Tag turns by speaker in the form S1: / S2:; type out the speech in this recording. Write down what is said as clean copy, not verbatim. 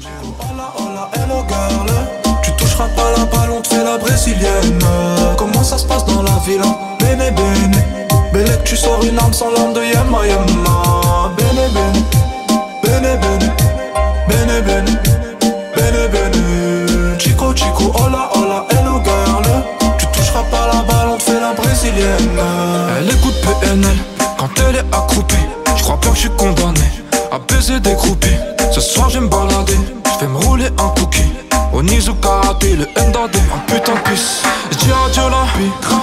S1: Hola, hola, hello girl. Tu toucheras pas la balle, on te fait la brésilienne. Comment ça se passe dans la villa? Bene, bene. Belle que tu sors une arme sans l'arme de Yema, Yema. Bene, bene. Bene, bene. Bene, bene. Bene, bene. Chico, chico, hola, hola, hello girl. Tu toucheras pas la balle, on te fait la brésilienne. Elle écoute PNL quand elle est accroupie. Je crois pas que je suis condamné à baiser des groupies. Ce soir je vais me balader, je vais me rouler un cookie. Au Nizu Karaté, le Ndadé, un putain de pisse. J'dis adieu la vie.